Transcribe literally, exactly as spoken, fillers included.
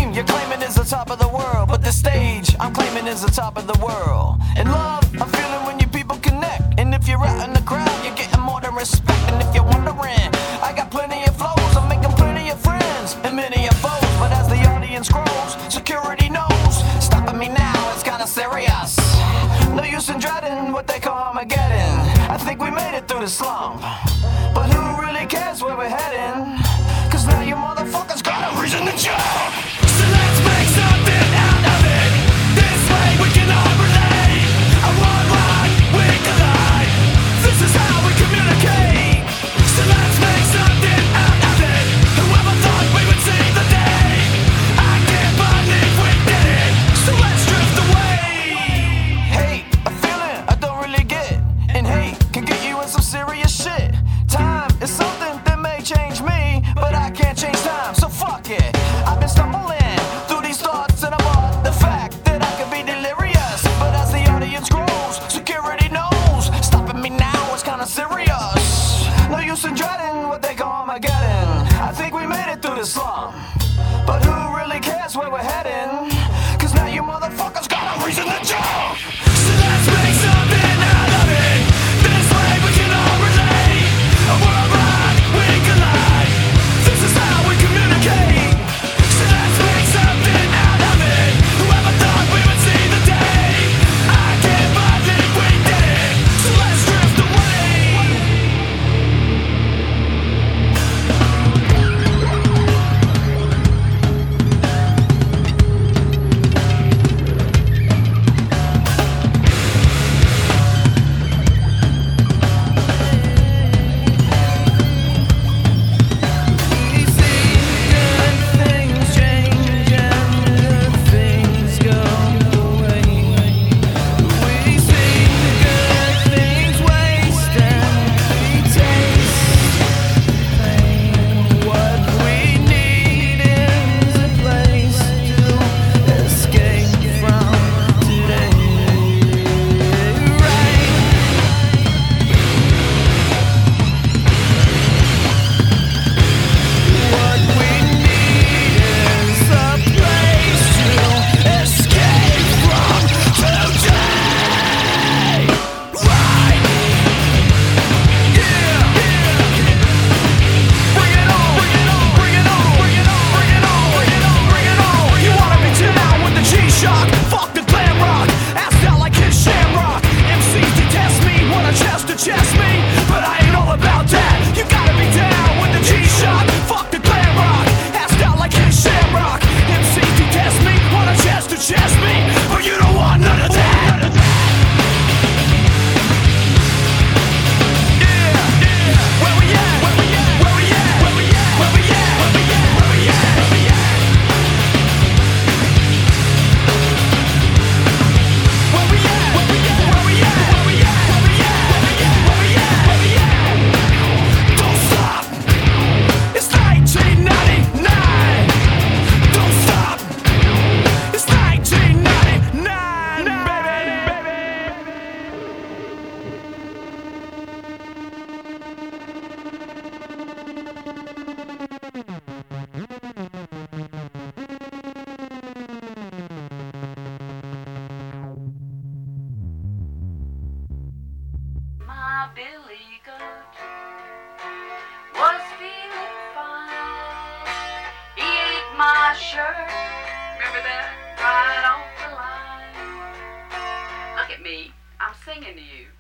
thing you're claiming is the top of the world, but the stage I'm claiming is the top of the world. And love, I'm feeling when you people connect. And if you're out in the crowd, you're getting more than respect. And if you're wondering, I got plenty of flows, I'm making plenty of friends and many of foes. But as the audience grows, security knows, stopping me now is kinda serious. No use in dreading what they call Armageddon. I think we made it through the slump, but who really cares where we're heading? Cause now you motherfuckers got a reason to jump. So let's make something out of it. This way we can all relate. A worldwide we collide. This is how we communicate. So let's make something out of it. Whoever thought we would see the day? I can't believe we did it. So let's drift away. Hate, a feeling I don't really get. And hate can get you in some serious shit. Time is something that may change me, but I can't change time, so fuck it. I've been stumbling through these thoughts and about the fact that I could be delirious. But as the audience grows, security knows, stopping me now is kinda serious. No use in dreading what they call Armageddon. I think we made it through the slump, but who really cares where we're heading? Cause now you motherfuckers got a reason to jump. So let's make something out of it. This way we can all relate. A worldwide we collide. This is how we communicate. So let's make something out of it. Whoever thought we would see the day? I can't believe we did it. So let's drift away. Chest me, but I ain't all about that. You gotta be down with the G-Shock. Fuck the glam rock, assed out like his shamrock. M Cs detest me, wanna chest to chest me, but you don't want none of that. Yeah, yeah. Where we at? Where we at? Where we at? Where we at? Where we at? Where we at? Where we at? Where we at? Where we at? Where we at? Where we at? Where we at? Where we at? Don't stop. It's nineteen ninety-nine. Don't stop. It's nineteen ninety-nine, baby, baby. My Billy Goat was feeling fine. He ate my shirt, remember that? Right off the line. Look at me, I'm singing to you.